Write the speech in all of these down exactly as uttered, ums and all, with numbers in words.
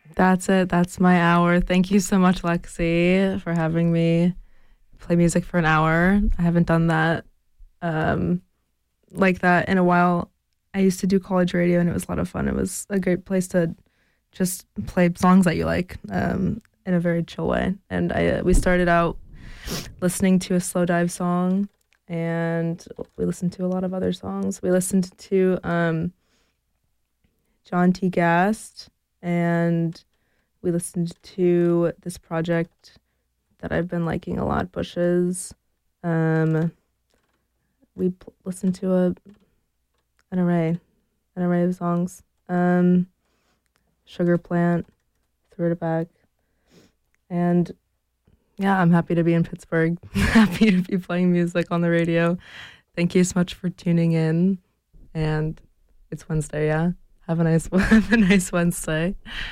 That's it. That's my hour. Thank you so much, Lexi, for having me play music for an hour. I haven't done that um, like that in a while. I used to do college radio, and it was a lot of fun. It was a great place to just play songs that you like um, in a very chill way. And I uh, we started out listening to a Slow Dive song, and we listened to a lot of other songs. We listened to um, John T. Gast, and we listened to this project that I've been liking a lot, Bushes. Um, we pl- listened to a an array, an array of songs. Um, Sugar Plant, threw it back. And yeah, I'm happy to be in Pittsburgh. Happy to be playing music on the radio. Thank you so much for tuning in. And it's Wednesday, yeah? Have a nice, have a nice Wednesday.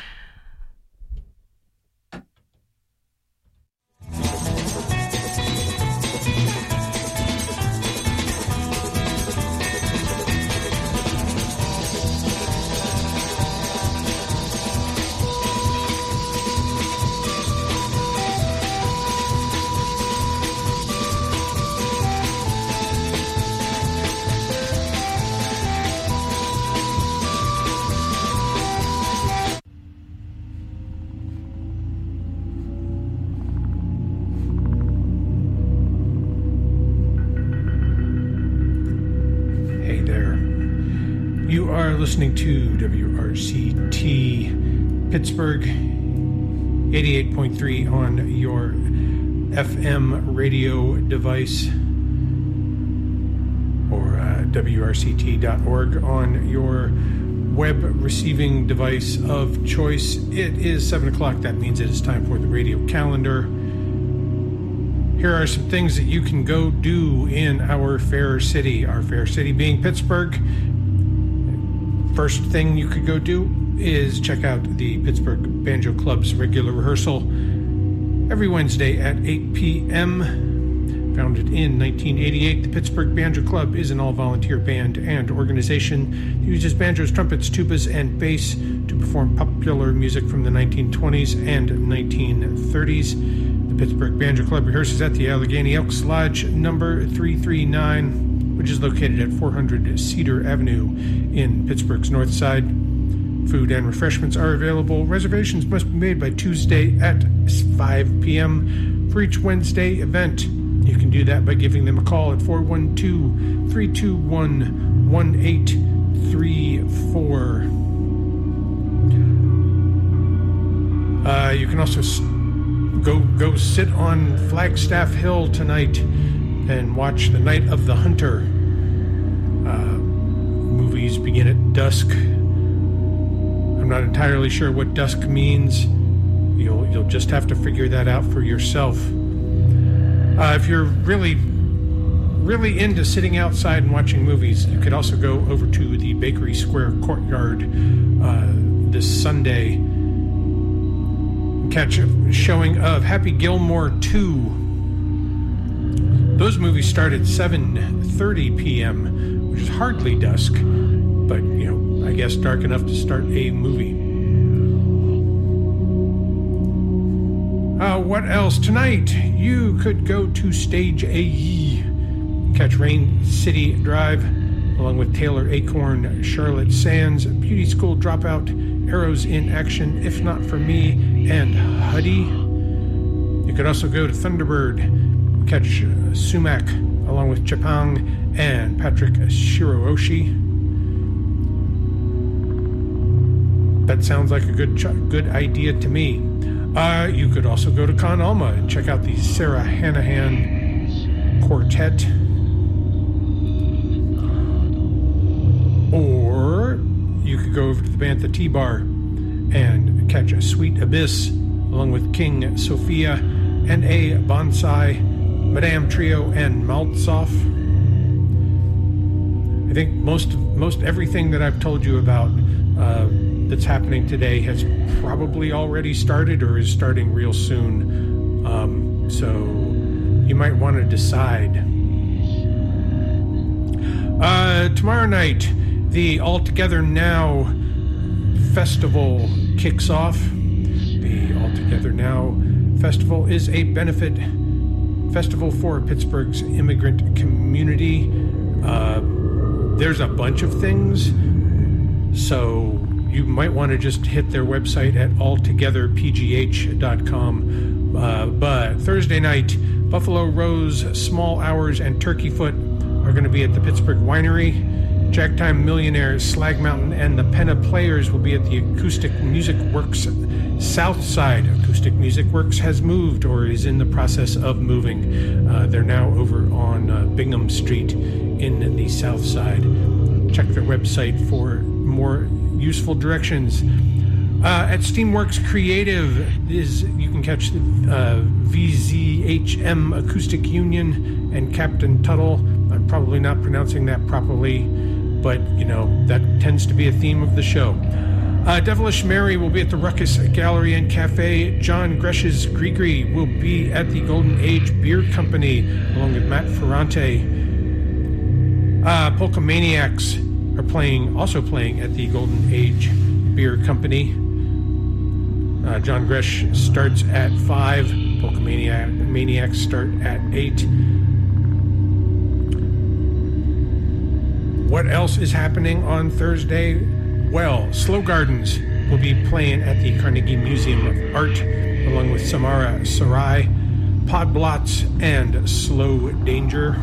You are listening to W R C T Pittsburgh, eighty-eight point three on your F M radio device, or uh, W R C T dot org on your web receiving device of choice. It is seven o'clock. That means it is time for the radio calendar. Here are some things that you can go do in our fair city, our fair city being Pittsburgh. First thing you could go do is check out the Pittsburgh Banjo Club's regular rehearsal every Wednesday at eight p.m. Founded in nineteen eighty-eight, the Pittsburgh Banjo Club is an all-volunteer band and organization that uses banjos, trumpets, tubas, and bass to perform popular music from the nineteen twenties and nineteen thirties. The Pittsburgh Banjo Club rehearses at the Allegheny Elks Lodge number three thirty-nine, which is located at four hundred Cedar Avenue in Pittsburgh's North Side. Food and refreshments are available. Reservations must be made by Tuesday at five p.m. for each Wednesday event. You can do that by giving them a call at four one two, three two one, one eight three four. Uh, you can also go go sit on Flagstaff Hill tonight and watch The Night of the Hunter. Uh, movies begin at dusk. I'm not entirely sure what dusk means. You'll you'll just have to figure that out for yourself. Uh, if you're really, really into sitting outside and watching movies, you could also go over to the Bakery Square Courtyard uh, this Sunday and catch a showing of Happy Gilmore two. Those movies start at seven thirty p.m., which is hardly dusk, but, you know, I guess dark enough to start a movie. Uh, what else? Tonight, you could go to Stage A, catch Rain City Drive, along with Taylor Acorn, Charlotte Sands, Beauty School Dropout, Arrows in Action, If Not For Me, and Huddy. You could also go to Thunderbird, catch uh, Sumac, along with Chapang and Patrick Shirooshi. That sounds like a good ch- good idea to me. Uh, you could also go to Con Alma and check out the Sarah Hanahan Quartet. Or you could go over to the Bantha Tea Bar and catch a Sweet Abyss, along with King Sophia, and a Bonsai, Madame Trio, and Maltsoff. I think most most everything that I've told you about uh, that's happening today has probably already started or is starting real soon. Um, so you might want to decide. Uh, tomorrow night, the All Together Now festival kicks off. Together Now Festival is a benefit festival for Pittsburgh's immigrant community. Uh, there's a bunch of things, so you might want to just hit their website at all together p g h dot com. Uh, but Thursday night, Buffalo Rose, Small Hours, and Turkey Foot are going to be at the Pittsburgh Winery. Jack Time Millionaires, Slag Mountain, and the Penna Players will be at the Acoustic Music Works South Side. Acoustic Music Works has moved or is in the process of moving. Uh, they're now over on uh, Bingham Street in the South Side. Check their website for more useful directions. Uh, at Steamworks Creative, is you can catch uh, V Z H M Acoustic Union and Captain Tuttle. I'm probably not pronouncing that properly, but, you know, that tends to be a theme of the show. Uh, Devilish Mary will be at the Ruckus Gallery and Cafe. John Gresh's Grigri will be at the Golden Age Beer Company, along with Matt Ferrante. Uh, Polka Maniacs are playing, also playing at the Golden Age Beer Company. Uh, John Gresh starts at five. Polka Maniac, Maniacs start at eight. What else is happening on Thursday? Well, Slow Gardens will be playing at the Carnegie Museum of Art, along with Samara Sarai, Podblots, and Slow Danger.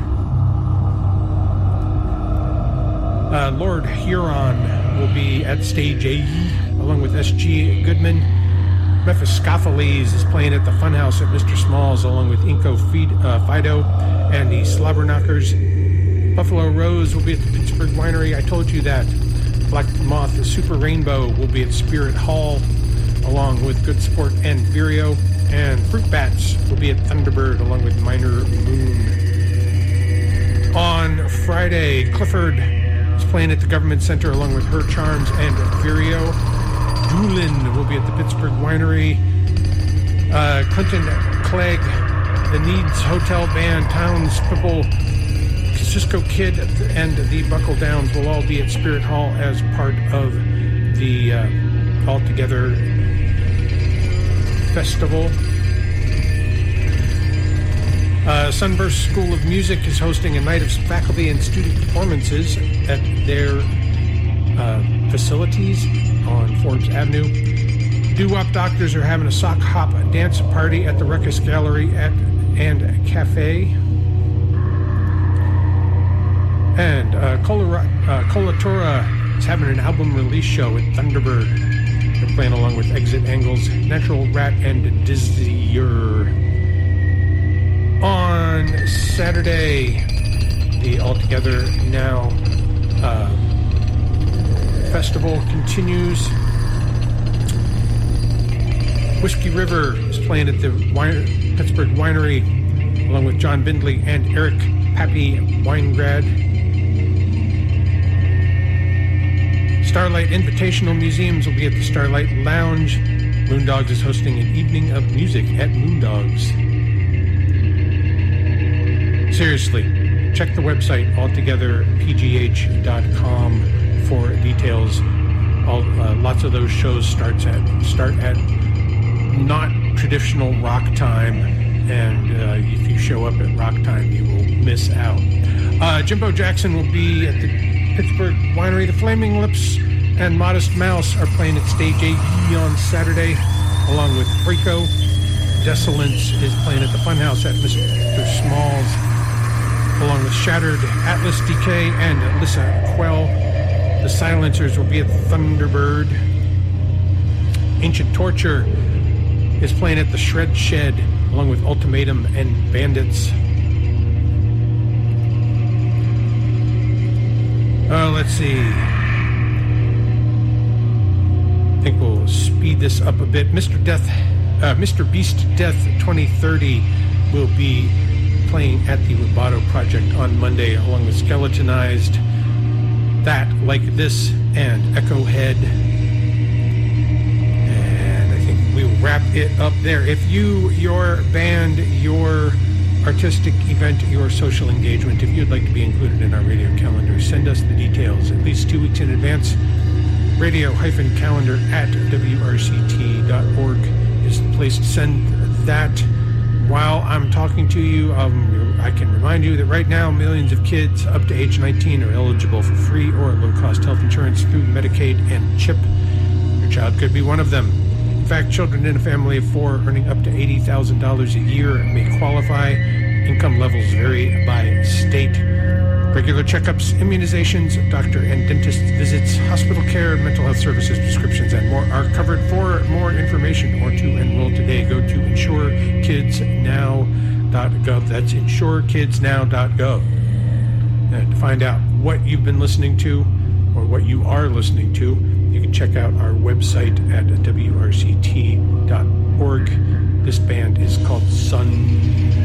Uh, Lord Huron will be at Stage A, along with S G Goodman. Mephistopheles is playing at the Funhouse at Mister Smalls, along with Inco uh, Fido and the Slobberknockers. Buffalo Rose will be at the Pittsburgh Winery. I told you that. Black Moth Super Rainbow will be at Spirit Hall, along with Good Sport and Vireo. And Fruit Bats will be at Thunderbird, along with Minor Moon. On Friday, Clifford is playing at the Government Center, along with Her Charms and Vireo. Doolin will be at the Pittsburgh Winery. Uh, Clinton Clegg, the Needs Hotel Band, Townspeople, Cisco Kid, and the Buckle Downs will all be at Spirit Hall as part of the uh, All Together Festival. Uh, Sunburst School of Music is hosting a night of faculty and student performances at their uh, facilities on Forbes Avenue. Doo-Wop Doctors are having a sock hop dance party at the Ruckus Gallery at and Cafe. And uh, Colora, uh, Colatora is having an album release show at Thunderbird. They're playing along with Exit Angles, Natural Rat, and Dizzier. On Saturday, the All Together Now uh, festival continues. Whiskey River is playing at the Wine- Pittsburgh Winery, along with John Bindley and Eric Pappy Weingrad. Starlight Invitational Museums will be at the Starlight Lounge. Moondogs is hosting an evening of music at Moondogs. Seriously, check the website altogether p g h dot com for details. All, uh, lots of those shows starts at start at not traditional rock time, and uh, if you show up at rock time, you will miss out. Uh, Jimbo Jackson will be at the Pittsburgh Winery. The Flaming Lips and Modest Mouse are playing at Stage A on Saturday, along with Frico. Desolence is playing at the Funhouse at Mister Smalls, along with Shattered, Atlas D K, and Alyssa Quell. The Silencers will be at Thunderbird. Ancient Torture is playing at the Shred Shed, along with Ultimatum and Bandits. Uh, let's see. I think we'll speed this up a bit. Mister Death, uh, Mister Beast Death twenty thirty will be playing at the Lobato Project on Monday, along with Skeletonized, That Like This, and Echo Head. And I think we'll wrap it up there. If you, your band, your artistic event, your social engagement, if you'd like to be included in our radio calendar, send us the details at least two weeks in advance. Radio-calendar at w r c t dot org is the place place to send that. While I'm talking to you, um, I can remind you that right now millions of kids up to age nineteen are eligible for free or low-cost health insurance through Medicaid and CHIP. Your child could be one of them. In fact, children in a family of four earning up to eighty thousand dollars a year may qualify. Income levels vary by state. Regular checkups, immunizations, doctor and dentist visits, hospital care, mental health services, prescriptions, and more are covered. For more information or to enroll today, go to insure kids now dot gov. That's insure kids now dot gov. And to find out what you've been listening to or what you are listening to, you can check out our website at W R C T dot org. This band is called Sun.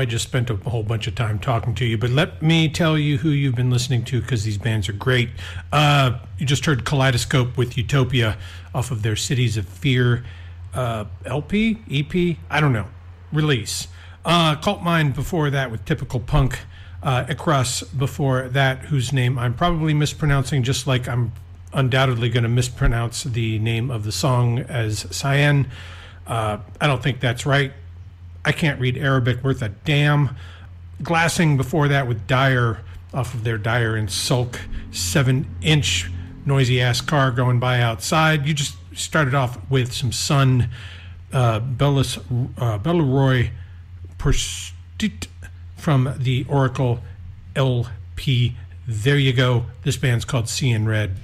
I just spent a whole bunch of time talking to you, but let me tell you who you've been listening to, because these bands are great. Uh, you just heard Kaleidoscope with Utopia off of their Cities of Fear uh, L P, E P, I don't know, release. Uh, Cult Mind before that with Typical Punk. Uh, Ikras before that, whose name I'm probably mispronouncing, just like I'm undoubtedly going to mispronounce the name of the song as Cyan. Uh, I don't think that's right. I can't read Arabic worth a damn. Glassing before that with Dire off of their Dire and Sulk seven-inch noisy-ass car going by outside. You just started off with some Sun, uh, Bellis, uh, Belleroy Perstit from the Oracle L P. There you go. This band's called Seeing Red.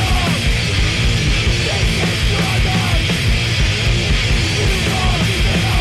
We'll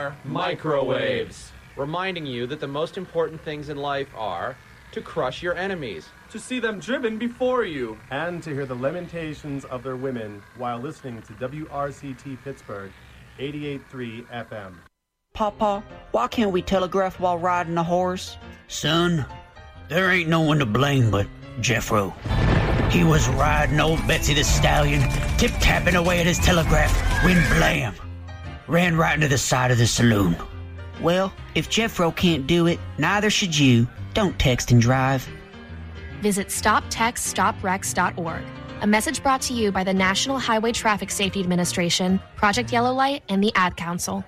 are microwaves, reminding you that the most important things in life are to crush your enemies, to see them driven before you, and to hear the lamentations of their women while listening to W R C T Pittsburgh eighty-eight point three F M. Papa, why can't we telegraph while riding a horse? Son, there ain't no one to blame but Jeffro. He was riding old Betsy the Stallion, tip-tapping away at his telegraph, when blam, ran right into the side of the saloon. Well, if Jeffro can't do it, neither should you. Don't text and drive. Visit stop text stop wrecks dot org. A message brought to you by the National Highway Traffic Safety Administration, Project Yellow Light, and the Ad Council.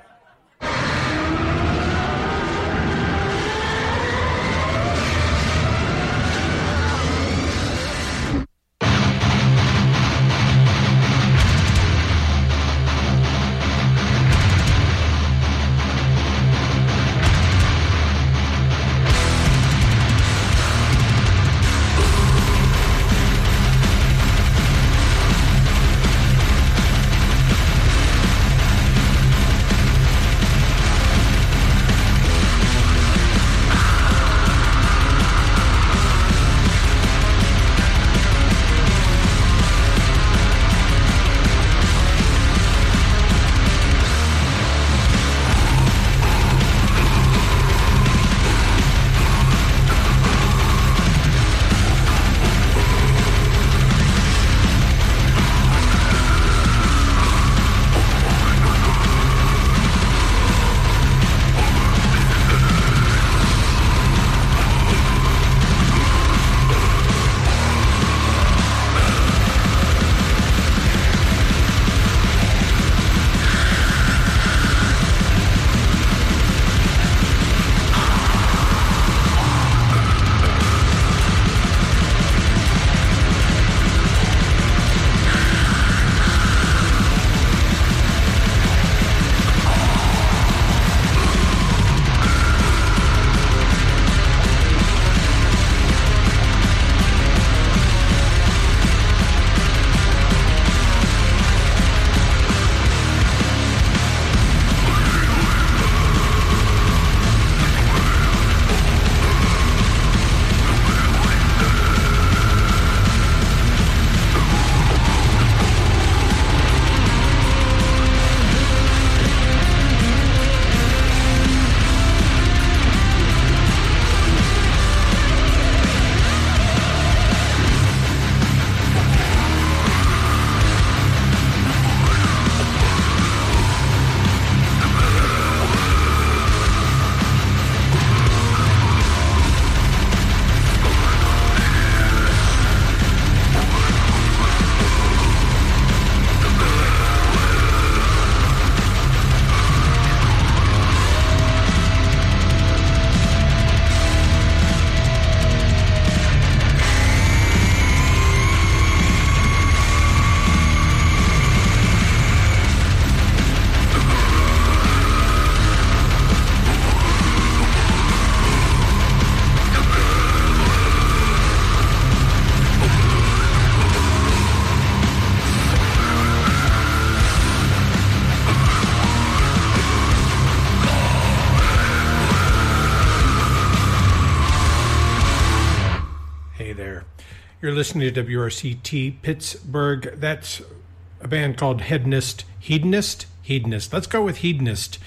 You're listening to W R C T Pittsburgh. That's a band called Hedonist. Hedonist? Hedonist. Let's go with Hedonist.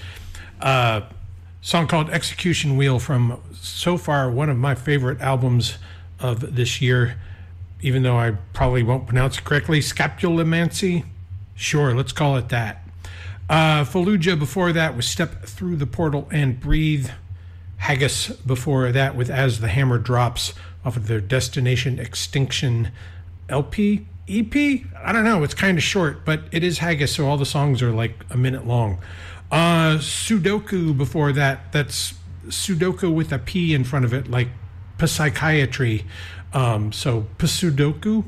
Uh, song called Execution Wheel from, so far, one of my favorite albums of this year, even though I probably won't pronounce it correctly. Scapulomancy? Sure, let's call it that. Uh, Fallujah before that was Step Through the Portal and Breathe. Haggis before that with As the Hammer Drops off of their Destination Extinction L P? E P? I don't know. It's kind of short, but it is Haggis, so all the songs are like a minute long. Uh, Sudoku before that. That's Sudoku with a P in front of it, like psychiatry. Um, so Psudoku.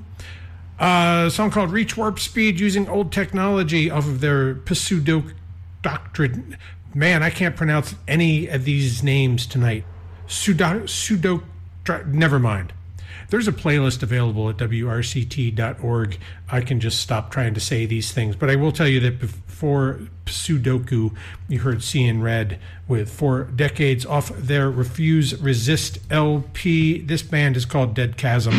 Uh, a song called Reach Warp Speed using old technology off of their Pseudo Doctrine. Man, I can't pronounce any of these names tonight. Sudo, Sudo, never mind. There's a playlist available at W R C T dot org. I can just stop trying to say these things, but I will tell you that before Sudoku, you heard Seeing Red with Four Decades off their Refuse Resist L P. This band is called Dead Chasm.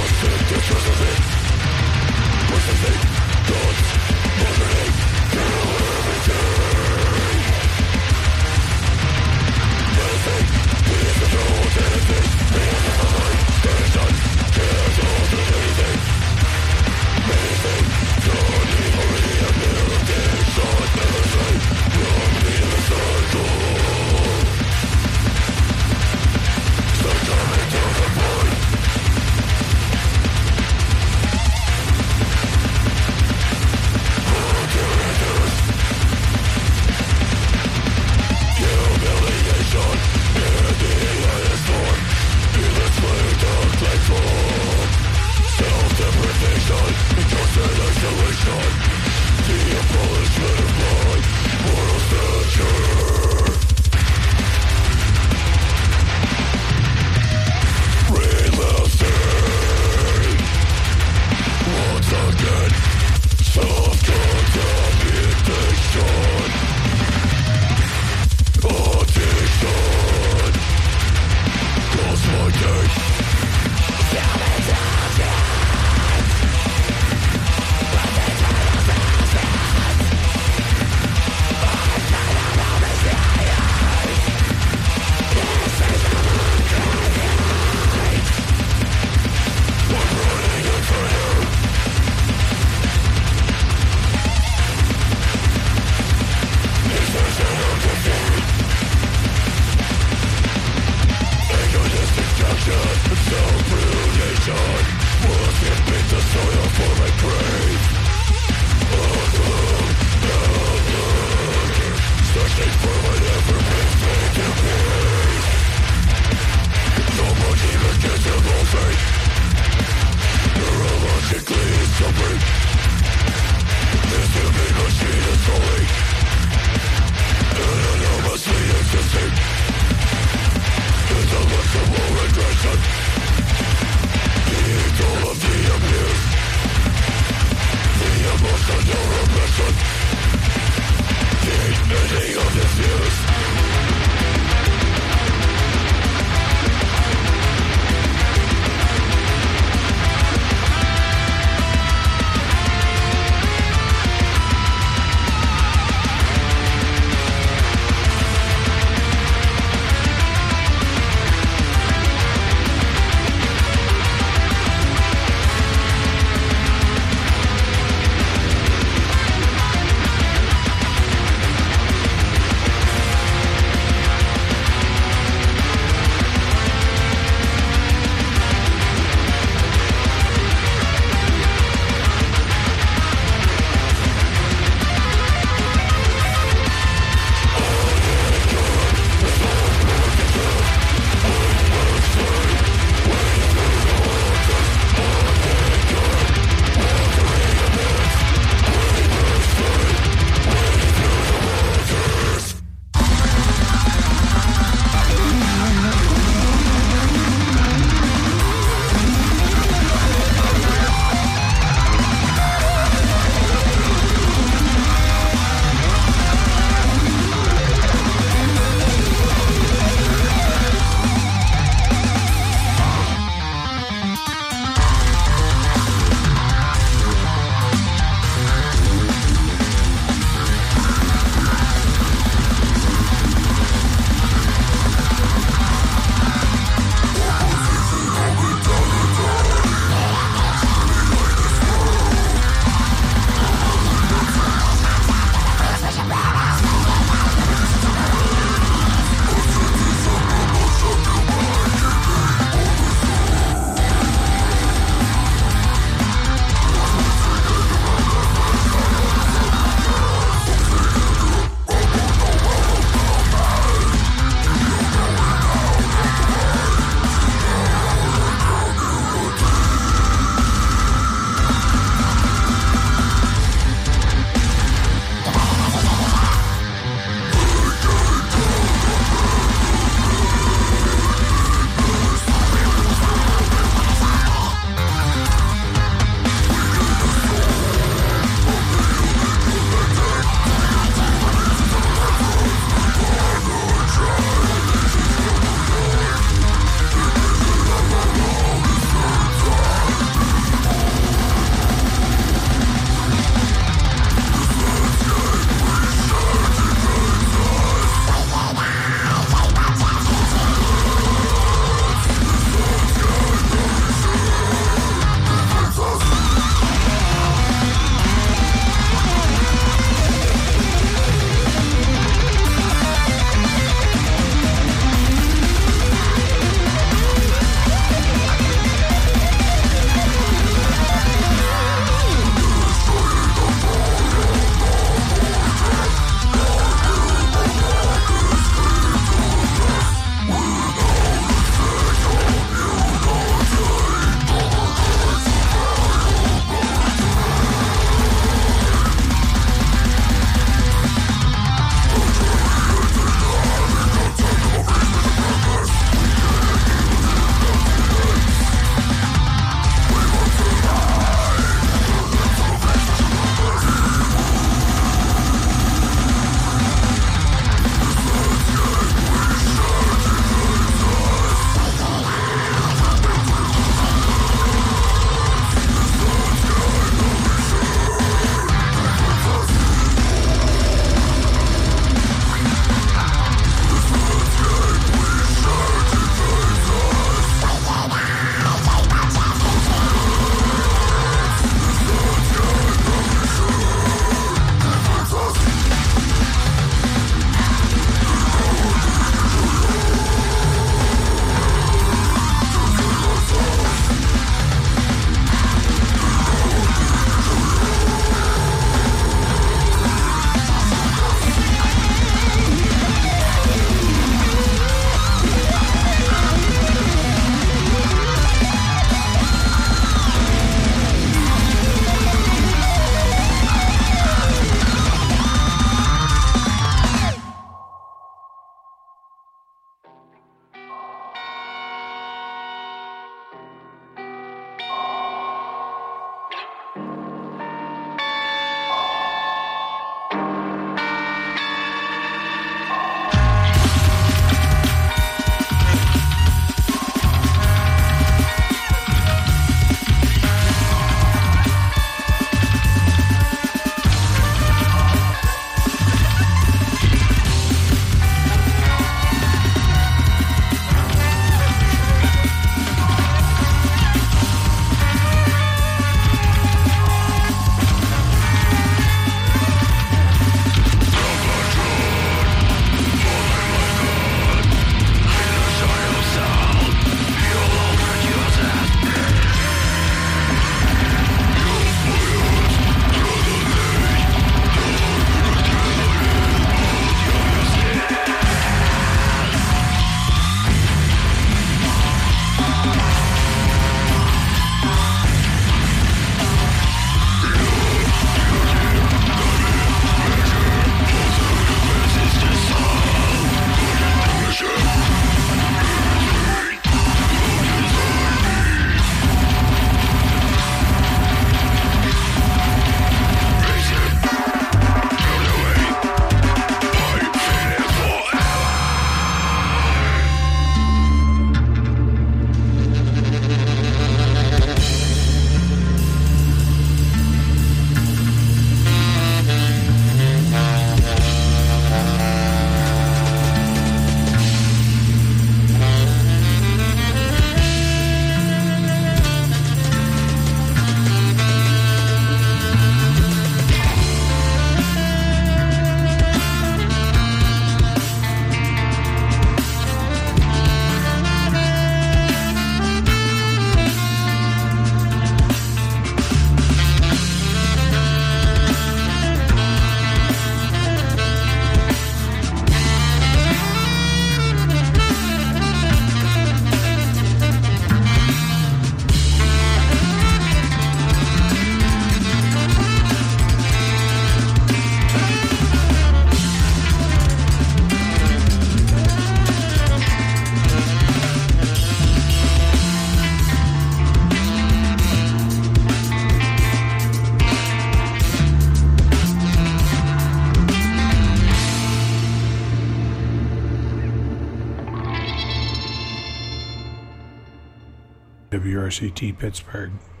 W R C T Pittsburgh.